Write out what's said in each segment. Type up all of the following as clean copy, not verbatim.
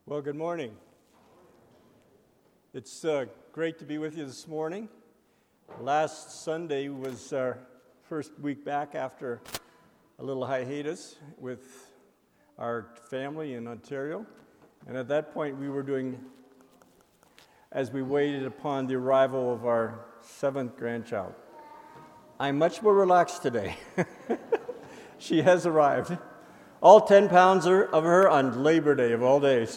Well, good morning. It's great to be with you this morning. Last Sunday was our first week back after a little hiatus with our family in Ontario. And at that point, we were doing, as we waited upon the arrival of our 7th grandchild. I'm much more relaxed today. She has arrived. All 10 pounds of her on Labor Day of all days.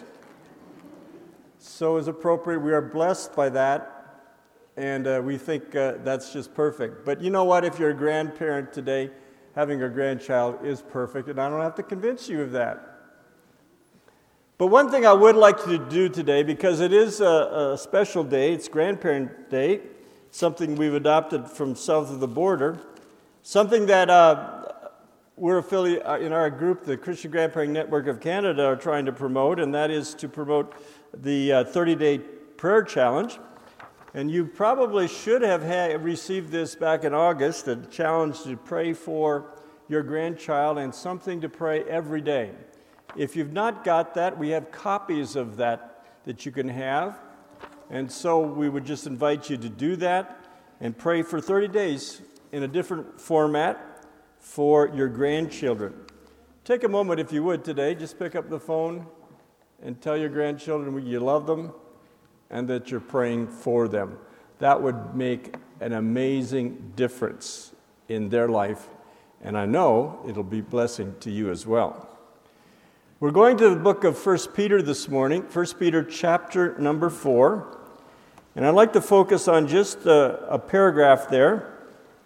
So as appropriate, we are blessed by that, and we think that's just perfect. But you know what? If you're a grandparent today, having a grandchild is perfect, and I don't have to convince you of that. But one thing I would like to do today, because it is a special day, it's Grandparent Day, something we've adopted from south of the border, something that we're affiliated in our group, the Christian Grandparenting Network of Canada, are trying to promote, and that is to promote the 30-day prayer challenge. And you probably should have received this back in August, a challenge to pray for your grandchild and something to pray every day. If you've not got that, we have copies of that you can have. And so we would just invite you to do that and pray for 30 days in a different format for your grandchildren. Take a moment, if you would, today. Just pick up the phone and tell your grandchildren you love them and that you're praying for them. That would make an amazing difference in their life, and I know it'll be a blessing to you as well. We're going to the book of 1 Peter this morning, 1 Peter chapter number 4, and I'd like to focus on just a paragraph there.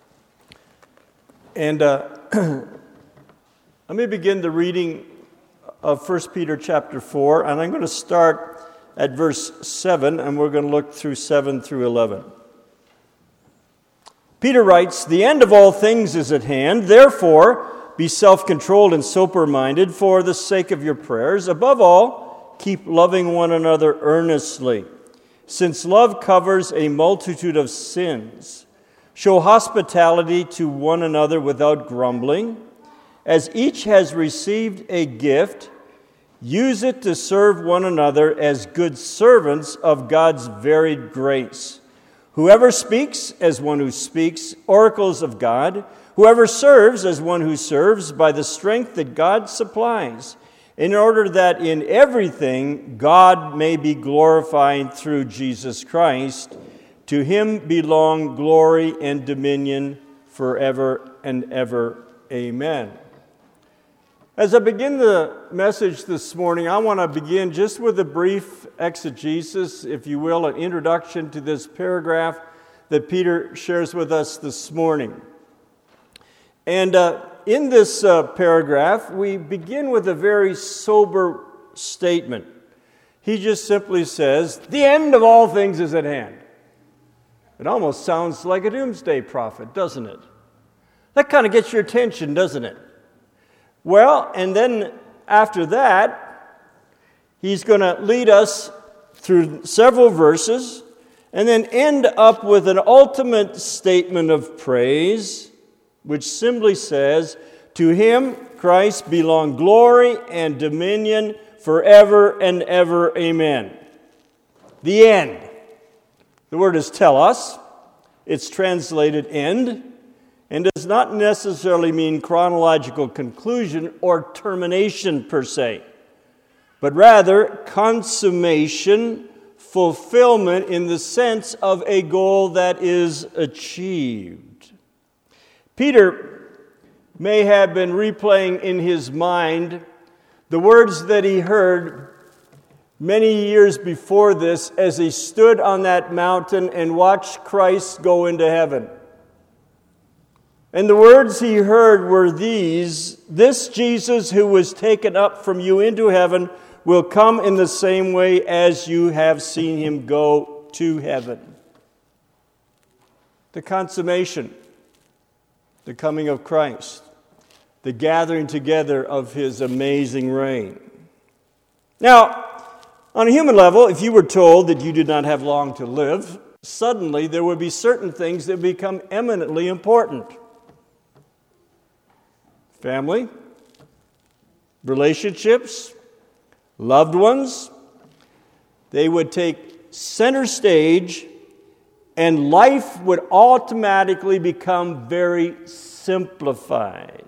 And let me begin the reading of 1 Peter chapter 4, and I'm going to start at verse 7, and we're going to look through 7 through 11. Peter writes, "The end of all things is at hand. Therefore, be self-controlled and sober-minded for the sake of your prayers. Above all, keep loving one another earnestly, since love covers a multitude of sins. Show hospitality to one another without grumbling. As each has received a gift, use it to serve one another as good servants of God's varied grace. Whoever speaks, as one who speaks oracles of God. Whoever serves, as one who serves by the strength that God supplies, in order that in everything God may be glorified through Jesus Christ. To him belong glory and dominion forever and ever. Amen." As I begin the message this morning, I want to begin just with a brief exegesis, if you will, an introduction to this paragraph that Peter shares with us this morning. And in this paragraph, we begin with a very sober statement. He just simply says, "The end of all things is at hand." It almost sounds like a doomsday prophet, doesn't it? That kind of gets your attention, doesn't it? Well, and then after that, he's going to lead us through several verses and then end up with an ultimate statement of praise, which simply says, "To him, Christ, belong glory and dominion forever and ever. Amen." The end. The word is telos. It's translated end, and does not necessarily mean chronological conclusion or termination per se, but rather consummation, fulfillment in the sense of a goal that is achieved. Peter may have been replaying in his mind the words that he heard many years before this as he stood on that mountain and watched Christ go into heaven. And the words he heard were these: "This Jesus who was taken up from you into heaven will come in the same way as you have seen him go to heaven." The consummation, the coming of Christ, the gathering together of his amazing reign. Now, on a human level, if you were told that you did not have long to live, suddenly there would be certain things that become eminently important. Family, relationships, loved ones, They would take center stage, and life would automatically become very simplified.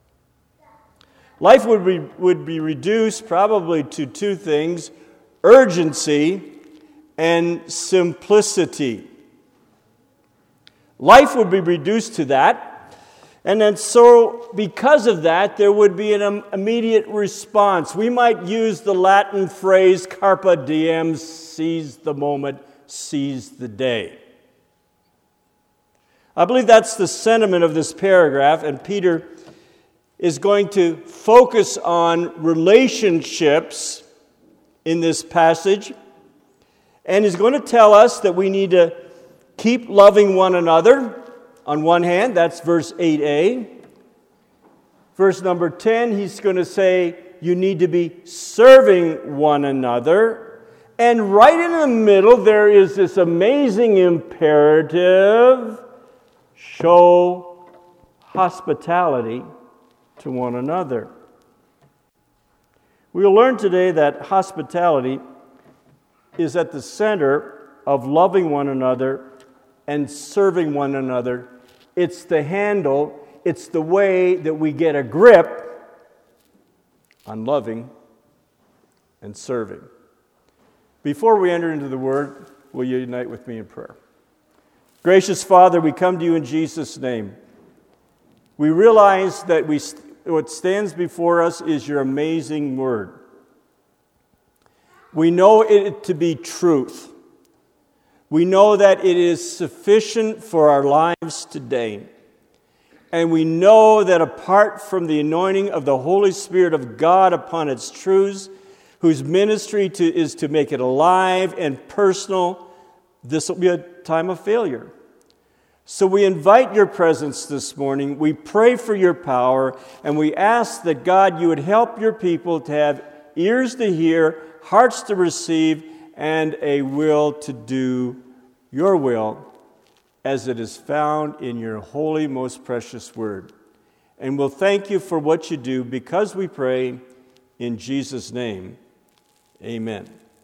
Life would be reduced probably to two things: urgency and simplicity. Life would be reduced to that. And then so because of that, there would be an immediate response. We might use the Latin phrase, carpe diem, seize the moment, seize the day. I believe that's the sentiment of this paragraph, and Peter is going to focus on relationships in this passage, and is going to tell us that we need to keep loving one another. On one hand, that's verse 8a. Verse number 10, he's going to say you need to be serving one another. And right in the middle, there is this amazing imperative: show hospitality to one another. We will learn today that hospitality is at the center of loving one another and serving one another. It's the handle, it's the way that we get a grip on loving and serving. Before we enter into the Word, will you unite with me in prayer? Gracious Father, we come to you in Jesus' name. We realize that what stands before us is your amazing Word. We know it to be truth. We know that it is sufficient for our lives today. And we know that apart from the anointing of the Holy Spirit of God upon its truths, whose ministry is to make it alive and personal, this will be a time of failure. So we invite your presence this morning. We pray for your power, and we ask that, God, you would help your people to have ears to hear, hearts to receive, and a will to do your will as it is found in your holy, most precious word. And we'll thank you for what you do, because we pray in Jesus' name. Amen.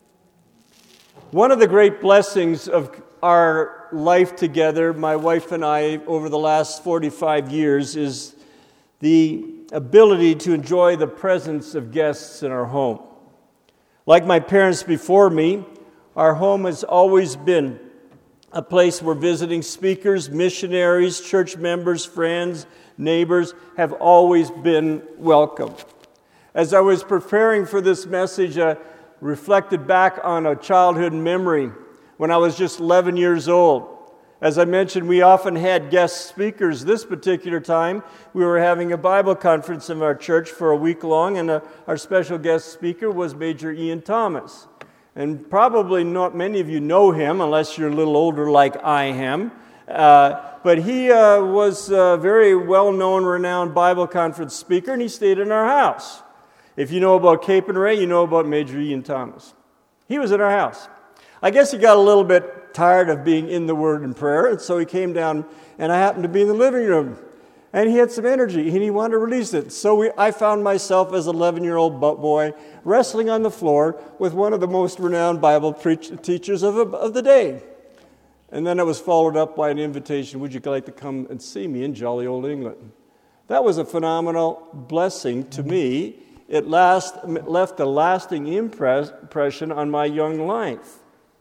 One of the great blessings of our life together, my wife and I, over the last 45 years, is the ability to enjoy the presence of guests in our home. Like my parents before me, our home has always been a place where visiting speakers, missionaries, church members, friends, neighbors have always been welcome. As I was preparing for this message, I reflected back on a childhood memory when I was just 11 years old. As I mentioned, we often had guest speakers. This particular time, we were having a Bible conference in our church for a week long, and our special guest speaker was Major Ian Thomas. And probably not many of you know him, unless you're a little older like I am. But he was a very well-known, renowned Bible conference speaker, and he stayed in our house. If you know about Cape and Ray, you know about Major Ian Thomas. He was in our house. I guess he got a little bit tired of being in the Word and prayer, and so he came down, and I happened to be in the living room. And he had some energy, and he wanted to release it. So I found myself as an 11-year-old boy wrestling on the floor with one of the most renowned Bible teachers of the day. And then it was followed up by an invitation, would you like to come and see me in jolly old England? That was a phenomenal blessing to me. It left a lasting impression on my young life.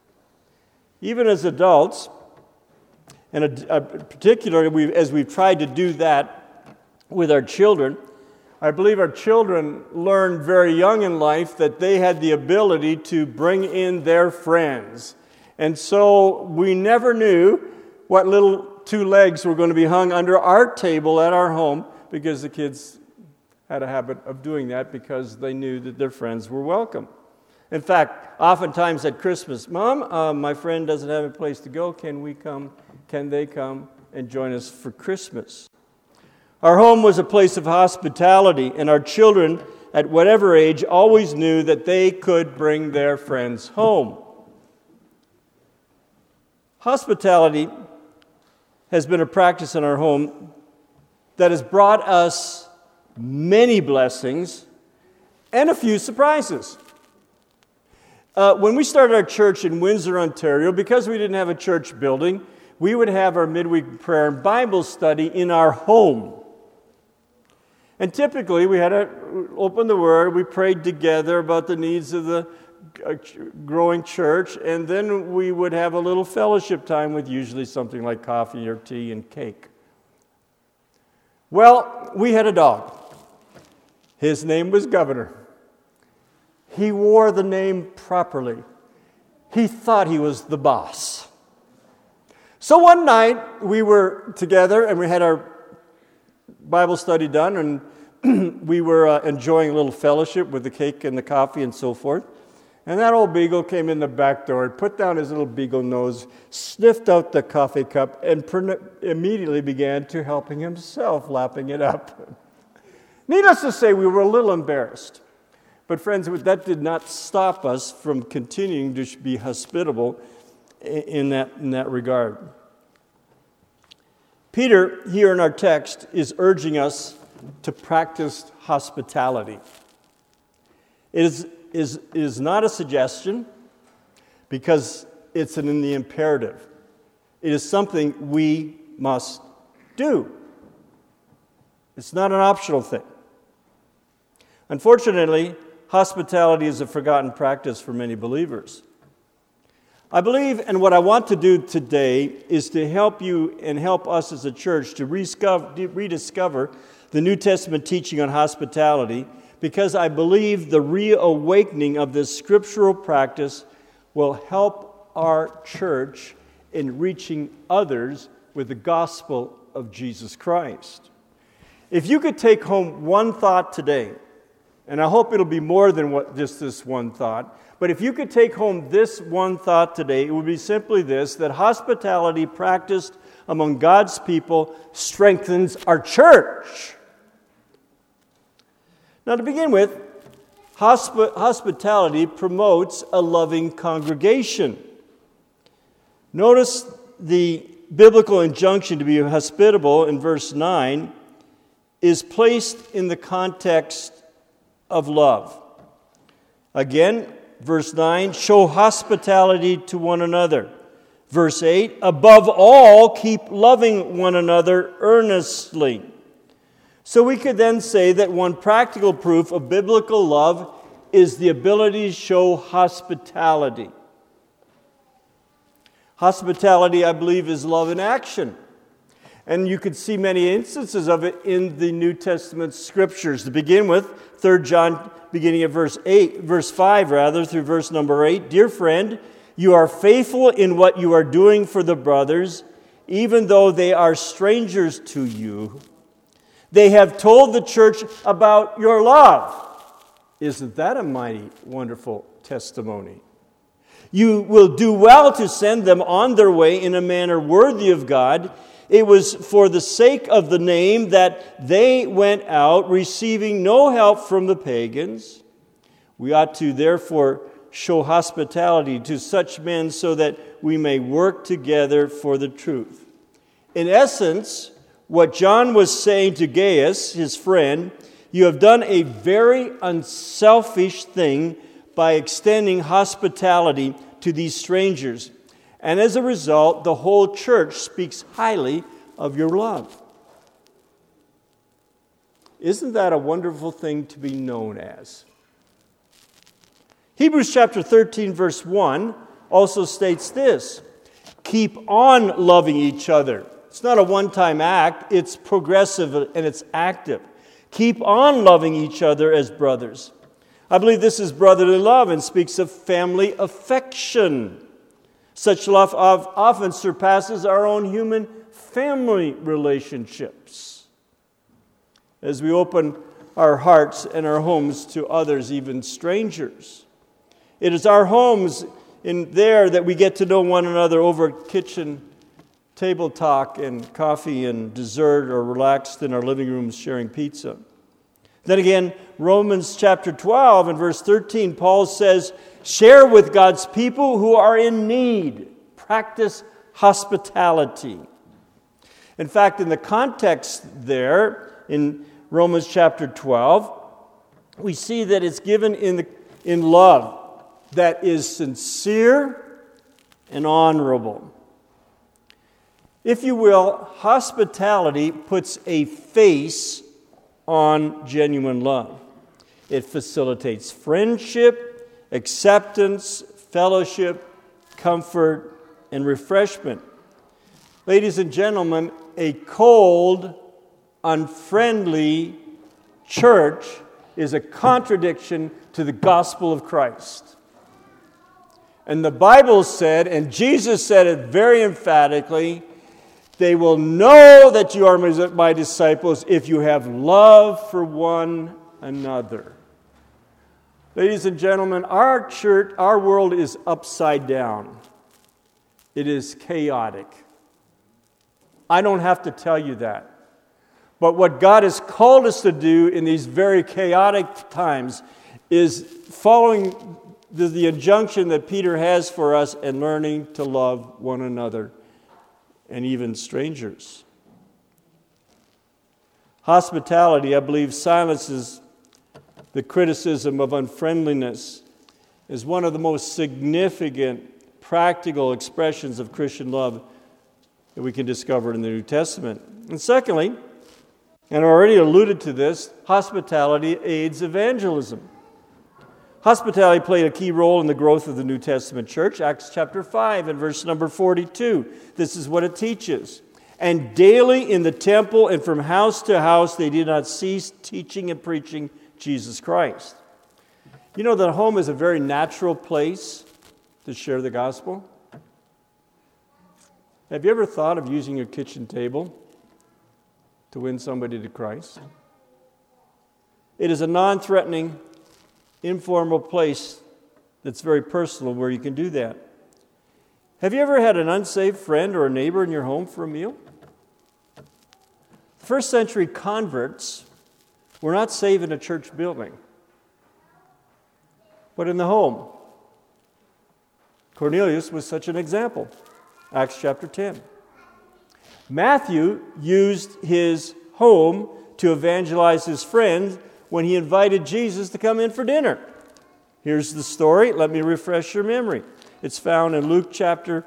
Even as adults, and particularly as we've tried to do that with our children, I believe our children learned very young in life that they had the ability to bring in their friends. And so we never knew what little two legs were going to be hung under our table at our home, because the kids had a habit of doing that because they knew that their friends were welcome. In fact, oftentimes at Christmas, Mom, my friend doesn't have a place to go. Can they come and join us for Christmas? Our home was a place of hospitality, and our children, at whatever age, always knew that they could bring their friends home. Hospitality has been a practice in our home that has brought us many blessings and a few surprises. When we started our church in Windsor, Ontario, because we didn't have a church building, we would have our midweek prayer and Bible study in our home. And typically, we had to open the Word, we prayed together about the needs of the growing church, and then we would have a little fellowship time with usually something like coffee or tea and cake. Well, we had a dog. His name was Governor. He wore the name properly. He thought he was the boss. So one night, we were together and we had our Bible study done, and we were enjoying a little fellowship with the cake and the coffee and so forth. And that old beagle came in the back door, put down his little beagle nose, sniffed out the coffee cup, and immediately began to helping himself, lapping it up. Needless to say, we were a little embarrassed. But friends, that did not stop us from continuing to be hospitable in that regard. Peter, here in our text, is urging us to practice hospitality. It is not a suggestion because it's in the imperative. It is something we must do. It's not an optional thing. Unfortunately, hospitality is a forgotten practice for many believers. I believe, and what I want to do today is to help you and help us as a church to rediscover the New Testament teaching on hospitality, because I believe the reawakening of this scriptural practice will help our church in reaching others with the gospel of Jesus Christ. If you could take home one thought today, and I hope it'll be more than just this one thought, but if you could take home this one thought today, it would be simply this, that hospitality practiced among God's people strengthens our church. Now, to begin with, hospitality promotes a loving congregation. Notice the biblical injunction to be hospitable in verse 9 is placed in the context of love. Again, verse 9, show hospitality to one another. Verse 8, above all, keep loving one another earnestly. So we could then say that one practical proof of biblical love is the ability to show hospitality. Hospitality, I believe, is love in action. And you could see many instances of it in the New Testament scriptures. To begin with, 3 John, beginning at verse 5 through verse number 8. Dear friend, you are faithful in what you are doing for the brothers, even though they are strangers to you. They have told the church about your love. Isn't that a mighty, wonderful testimony? You will do well to send them on their way in a manner worthy of God. It was for the sake of the name that they went out, receiving no help from the pagans. We ought to therefore show hospitality to such men so that we may work together for the truth. In essence, what John was saying to Gaius, his friend, you have done a very unselfish thing by extending hospitality to these strangers. And as a result, the whole church speaks highly of your love. Isn't that a wonderful thing to be known as? Hebrews chapter 13, verse 1 also states this: keep on loving each other. It's not a one-time act, it's progressive and it's active. Keep on loving each other as brothers. I believe this is brotherly love and speaks of family affection. Such love often surpasses our own human family relationships. As we open our hearts and our homes to others, even strangers. It is our homes in there that we get to know one another over kitchen table talk and coffee and dessert, or relaxed in our living rooms sharing pizza. Then again, Romans chapter 12 and verse 13, Paul says, share with God's people who are in need. Practice hospitality. In fact, in the context there, in Romans chapter 12, we see that it's given in love. that is sincere and honorable. If you will, hospitality puts a face on genuine love. It facilitates friendship, acceptance, fellowship, comfort, and refreshment. Ladies and gentlemen, a cold, unfriendly church is a contradiction to the gospel of Christ. And the Bible said, and Jesus said it very emphatically, they will know that you are my disciples if you have love for one another. Ladies and gentlemen, our church, our world is upside down. It is chaotic. I don't have to tell you that. But what God has called us to do in these very chaotic times is following the injunction that Peter has for us and learning to love one another and even strangers. Hospitality, I believe, silences the criticism of unfriendliness as one of the most significant practical expressions of Christian love that we can discover in the New Testament. And secondly, and I already alluded to this, hospitality aids evangelism. Hospitality played a key role in the growth of the New Testament church. Acts chapter 5 and verse number 42. This is what it teaches. And daily in the temple and from house to house they did not cease teaching and preaching Jesus Christ. You know that home is a very natural place to share the gospel. Have you ever thought of using your kitchen table to win somebody to Christ? It is a non-threatening, informal place that's very personal where you can do that. Have you ever had an unsaved friend or a neighbor in your home for a meal? First century converts were not saved in a church building, but in the home. Cornelius was such an example. Acts chapter 10. Matthew used his home to evangelize his friends when he invited Jesus to come in for dinner. Here's the story. Let me refresh your memory. It's found in Luke chapter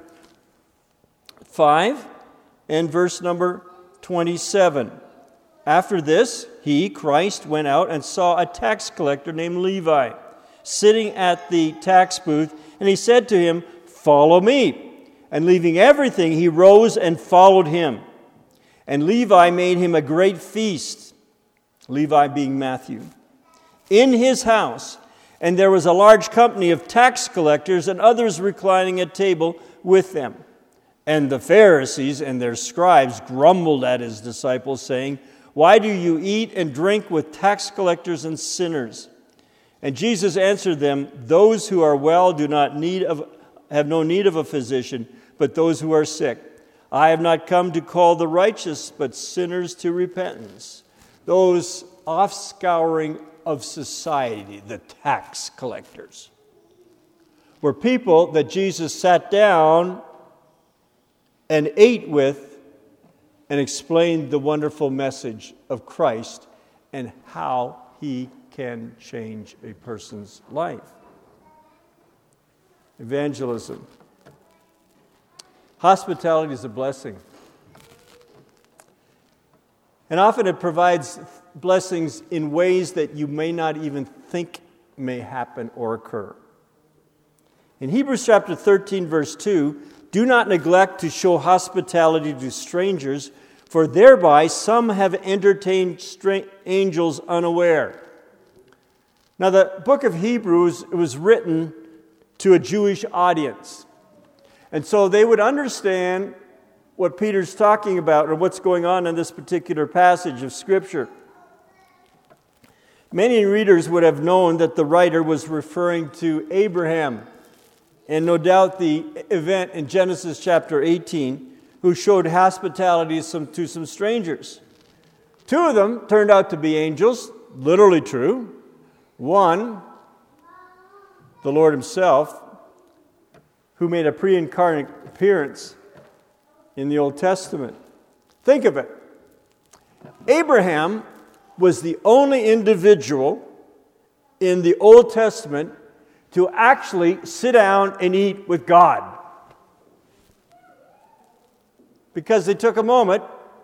5 and verse number 27. After this, he, Christ, went out and saw a tax collector named Levi sitting at the tax booth, and he said to him, "Follow me." And leaving everything, he rose and followed him. And Levi made him a great feast, Levi being Matthew, in his house. And there was a large company of tax collectors and others reclining at table with them. And the Pharisees and their scribes grumbled at his disciples, saying, "Why do you eat and drink with tax collectors and sinners?" And Jesus answered them, "Those who are well have no need of a physician, but those who are sick. I have not come to call the righteous, but sinners to repentance." Those offscouring of society, the tax collectors, were people that Jesus sat down and ate with and explained the wonderful message of Christ and how he can change a person's life. Evangelism. Hospitality is a blessing. And often it provides blessings in ways that you may not even think may happen or occur. In Hebrews chapter 13, verse 2, "Do not neglect to show hospitality to strangers, for thereby some have entertained angels unaware." Now, the book of Hebrews was written to a Jewish audience. And so they would understand what Peter's talking about or what's going on in this particular passage of Scripture. Many readers would have known that the writer was referring to Abraham, and no doubt the event in Genesis chapter 18, who showed hospitality to some strangers. Two of them turned out to be angels, literally true. One, the Lord himself, who made a pre-incarnate appearance in the Old Testament. Think of it. Abraham was the only individual in the Old Testament to actually sit down and eat with God. Because he took a moment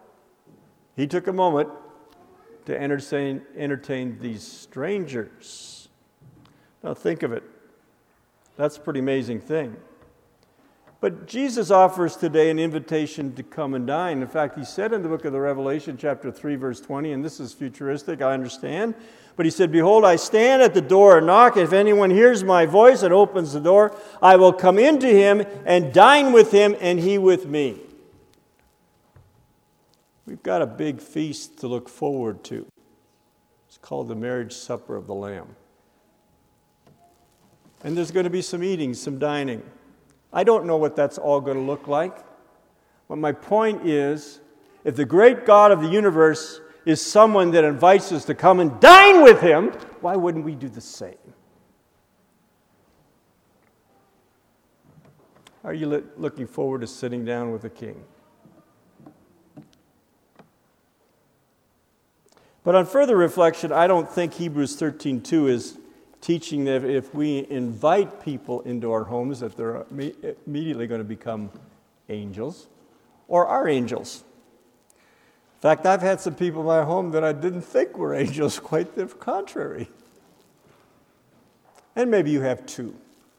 to entertain these strangers. Now think of it. That's a pretty amazing thing. But Jesus offers today an invitation to come and dine. In fact, he said in the book of the Revelation, chapter 3, verse 20, and this is futuristic, I understand, but he said, "Behold, I stand at the door and knock. If anyone hears my voice and opens the door, I will come into him and dine with him and he with me." We've got a big feast to look forward to. It's called the marriage supper of the Lamb. And there's going to be some eating, some dining. I don't know what that's all going to look like. But my point is, if the great God of the universe is someone that invites us to come and dine with him, why wouldn't we do the same? Are you looking forward to sitting down with the King? But on further reflection, I don't think Hebrews 13:2 is teaching that if we invite people into our homes that they're immediately going to become angels or are angels. In fact, I've had some people in my home that I didn't think were angels, quite the contrary. And maybe you have too.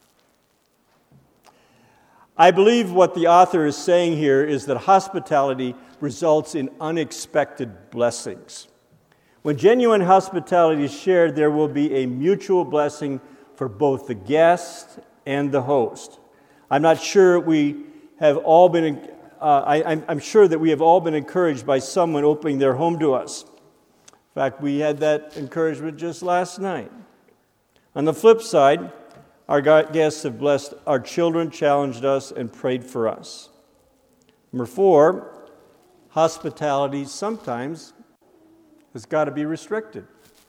I believe what the author is saying here is that hospitality results in unexpected blessings. When genuine hospitality is shared, there will be a mutual blessing for both the guest and the host. I'm not sure we have all been. I'm sure that we have all been encouraged by someone opening their home to us. In fact, we had that encouragement just last night. On the flip side, our guests have blessed our children, challenged us, and prayed for us. Number 4, hospitality sometimes has got to be restricted.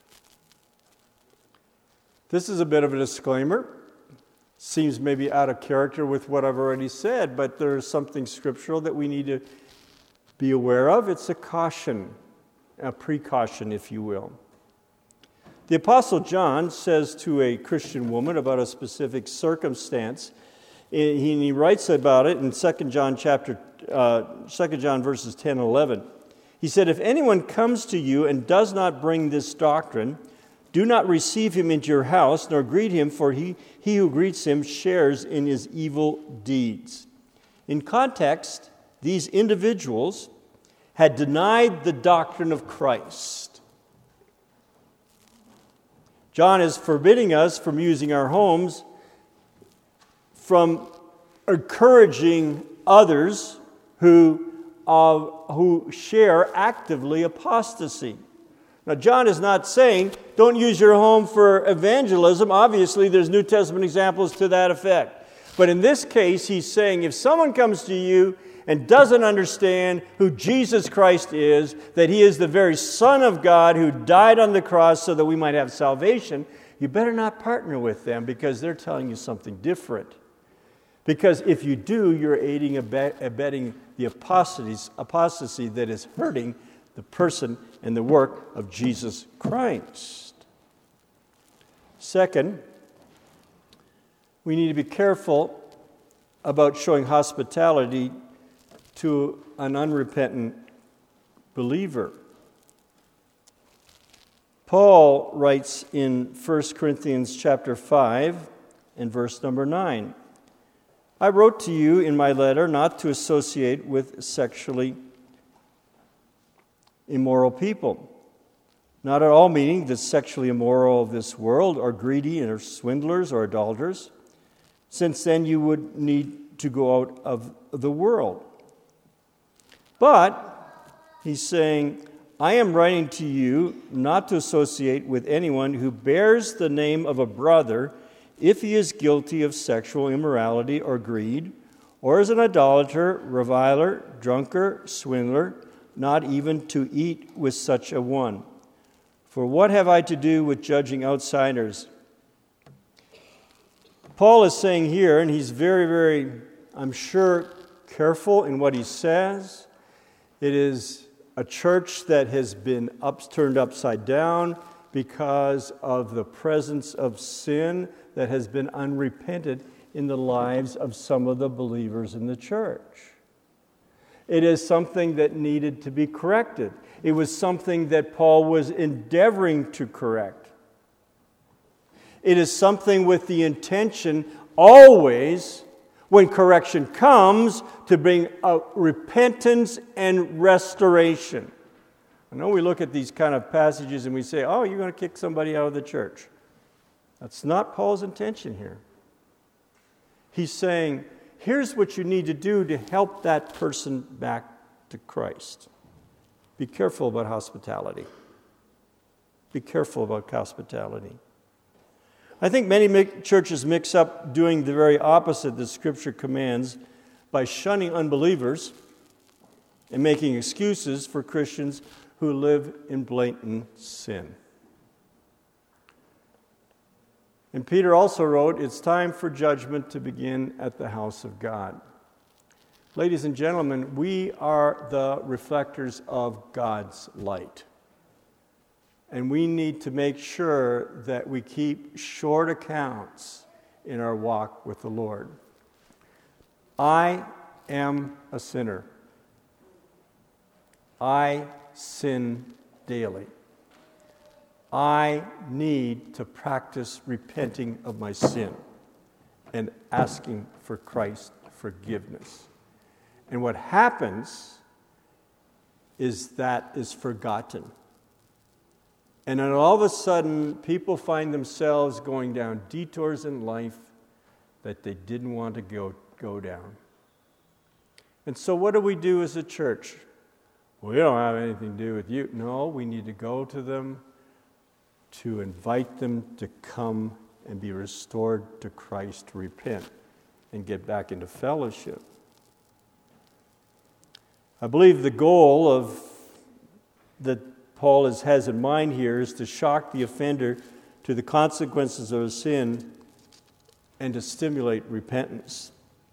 This is a bit of a disclaimer. Seems maybe out of character with what I've already said, but there is something scriptural that we need to be aware of. It's a caution, a precaution, if you will. The Apostle John says to a Christian woman about a specific circumstance, and he writes about it in 2 John verses 10 and 11. He said, "If anyone comes to you and does not bring this doctrine, do not receive him into your house, nor greet him, for he who greets him shares in his evil deeds." In context, these individuals had denied the doctrine of Christ. John is forbidding us from using our homes, from encouraging others who share actively apostasy. Now, John is not saying, don't use your home for evangelism. Obviously, there's New Testament examples to that effect. But in this case, he's saying, if someone comes to you and doesn't understand who Jesus Christ is, that he is the very Son of God who died on the cross so that we might have salvation, you better not partner with them because they're telling you something different. Because if you do, you're aiding and abetting the apostasy that is hurting the person and the work of Jesus Christ. Second, we need to be careful about showing hospitality to an unrepentant believer. Paul writes in 1 Corinthians chapter 5 and verse number 9, "I wrote to you in my letter not to associate with sexually immoral people, not at all meaning the sexually immoral of this world, or greedy, or swindlers, or idolaters, since then you would need to go out of the world. But," he's saying, "I am writing to you not to associate with anyone who bears the name of a brother if he is guilty of sexual immorality or greed, or is an idolater, reviler, drunkard, swindler, not even to eat with such a one. For what have I to do with judging outsiders?" Paul is saying here, and he's very, very, I'm sure, careful in what he says. It is a church that has been turned upside down because of the presence of sin that has been unrepented in the lives of some of the believers in the church. It is something that needed to be corrected. It was something that Paul was endeavoring to correct. It is something with the intention always, when correction comes, to bring a repentance and restoration. I know we look at these kind of passages and we say, oh, you're going to kick somebody out of the church. That's not Paul's intention here. He's saying, here's what you need to do to help that person back to Christ. Be careful about hospitality. Be careful about hospitality. I think many churches mix up doing the very opposite that Scripture commands by shunning unbelievers and making excuses for Christians who live in blatant sin. And Peter also wrote, it's time for judgment to begin at the house of God. Ladies and gentlemen, we are the reflectors of God's light. And we need to make sure that we keep short accounts in our walk with the Lord. I am a sinner. I sin daily. I need to practice repenting of my sin and asking for Christ's forgiveness. And what happens is that is forgotten. And then all of a sudden, people find themselves going down detours in life that they didn't want to go down. And so what do we do as a church? We don't have anything to do with you. No, we need to go to them to invite them to come and be restored to Christ, to repent, and get back into fellowship. I believe the goal of that Paul has in mind here is to shock the offender to the consequences of his sin and to stimulate repentance.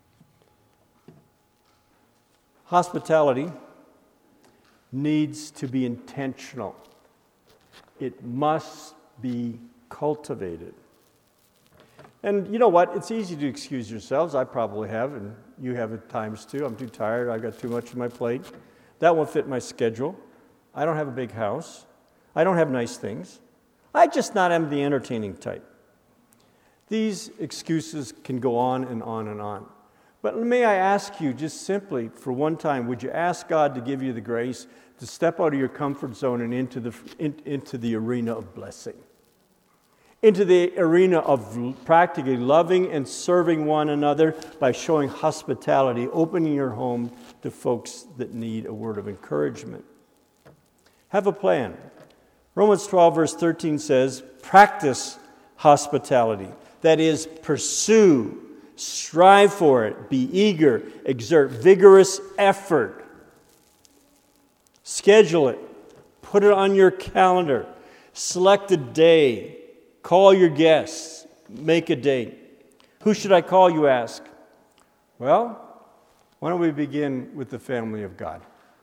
Hospitality needs to be intentional. It must be cultivated. And you know what? It's easy to excuse yourselves. I probably have, and you have at times too. I'm too tired. I've got too much on my plate. That won't fit my schedule. I don't have a big house. I don't have nice things. I just not am the entertaining type. These excuses can go on and on and on. But may I ask you just simply for one time, would you ask God to give you the grace to step out of your comfort zone and into the arena of blessing? Into the arena of practically loving and serving one another by showing hospitality, opening your home to folks that need a word of encouragement. Have a plan. Romans 12, verse 13 says, practice hospitality. That is, pursue, strive for it, be eager, exert vigorous effort. Schedule it. Put it on your calendar. Select a day. Call your guests. Make a date. Who should I call, you ask? Well, why don't we begin with the family of God?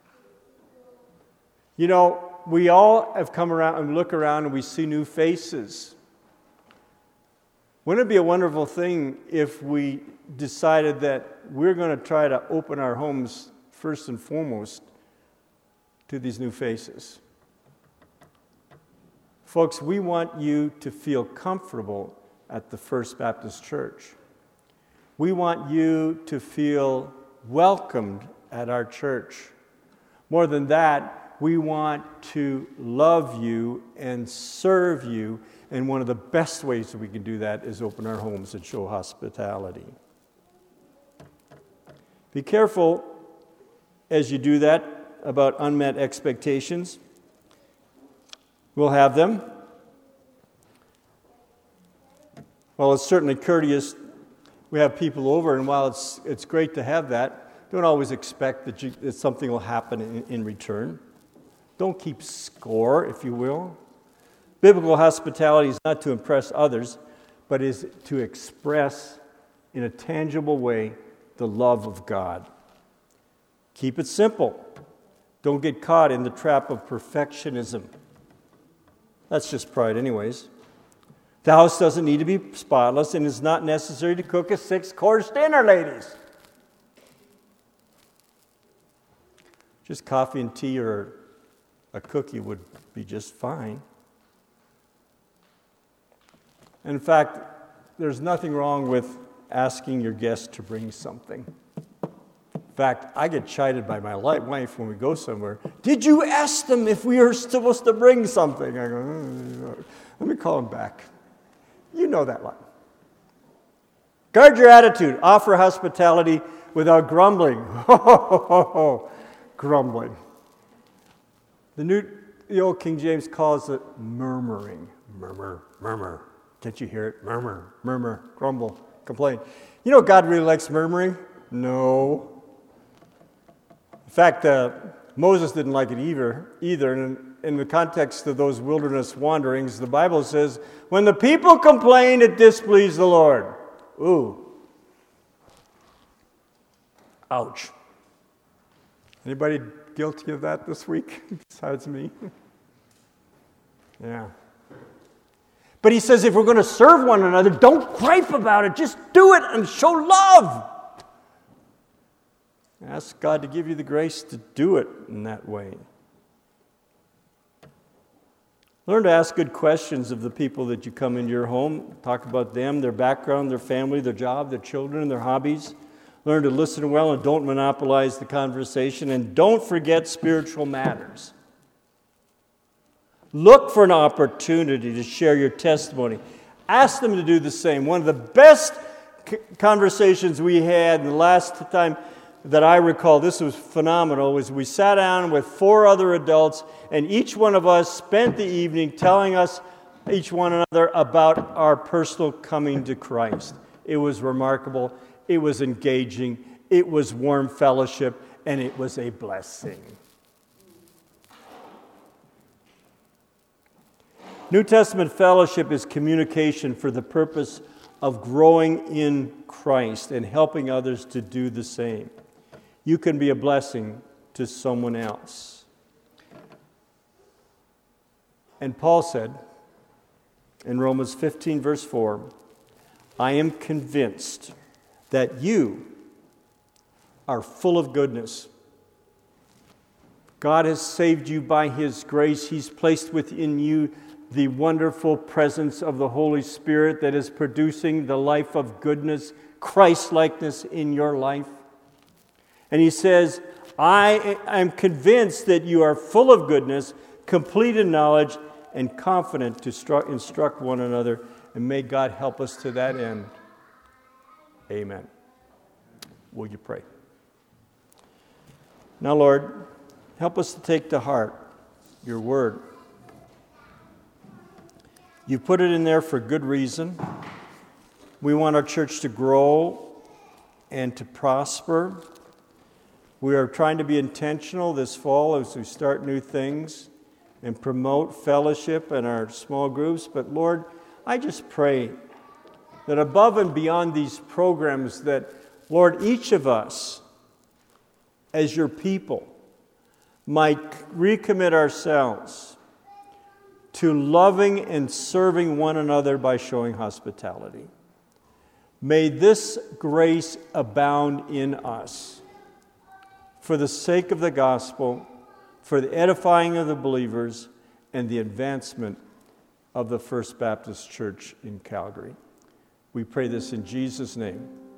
You know, we all have come around and look around and we see new faces. Wouldn't it be a wonderful thing if we decided that we're going to try to open our homes first and foremost to these new faces? Folks, we want you to feel comfortable at the First Baptist Church. We want you to feel welcomed at our church. More than that, we want to love you and serve you, and one of the best ways that we can do that is open our homes and show hospitality. Be careful as you do that about unmet expectations. We'll have them. Well, it's certainly courteous. We have people over, and while it's great to have that, don't always expect that something will happen in return. Don't keep score, if you will. Biblical hospitality is not to impress others, but is to express in a tangible way the love of God. Keep it simple. Don't get caught in the trap of perfectionism. That's just pride anyways. The house doesn't need to be spotless, and it's not necessary to cook a 6-course dinner, ladies. Just coffee and tea or a cookie would be just fine. In fact, there's nothing wrong with asking your guests to bring something. In fact, I get chided by my wife when we go somewhere. Did you ask them if we are supposed to bring something? I go, let me call them back. You know that line. Guard your attitude. Offer hospitality without grumbling. Grumbling. The old King James calls it murmuring. Murmur, murmur. Can't you hear it? Murmur, murmur, grumble, complain. You know God really likes murmuring? No. In fact, Moses didn't like it either. And in the context of those wilderness wanderings, the Bible says, when the people complained, it displeased the Lord. Ooh. Ouch. Anybody guilty of that this week besides me? Yeah. But he says if we're going to serve one another, don't gripe about it. Just do it and show love. Ask God to give you the grace to do it in that way. Learn to ask good questions of the people that you come into your home. Talk about them, their background, their family, their job, their children, their hobbies. Learn to listen well and don't monopolize the conversation. And don't forget spiritual matters. Look for an opportunity to share your testimony. Ask them to do the same. One of the best conversations we had the last time that I recall, this was phenomenal, was we sat down with 4 other adults, and each one of us spent the evening telling us, each one another, about our personal coming to Christ. It was remarkable. It was engaging. It was warm fellowship, and it was a blessing. New Testament fellowship is communication for the purpose of growing in Christ and helping others to do the same. You can be a blessing to someone else. And Paul said in Romans 15, verse 4, I am convinced that you are full of goodness. God has saved you by His grace. He's placed within you the wonderful presence of the Holy Spirit that is producing the life of goodness, Christ-likeness in your life. And he says, I am convinced that you are full of goodness, complete in knowledge, and confident to instruct one another. And may God help us to that end. Amen. Will you pray? Now, Lord, help us to take to heart your word. You put it in there for good reason. We want our church to grow and to prosper. We are trying to be intentional this fall as we start new things and promote fellowship in our small groups. But Lord, I just pray that above and beyond these programs that, Lord, each of us as your people might recommit ourselves to loving and serving one another by showing hospitality. May this grace abound in us for the sake of the gospel, for the edifying of the believers, and the advancement of the First Baptist Church in Calgary. We pray this in Jesus' name.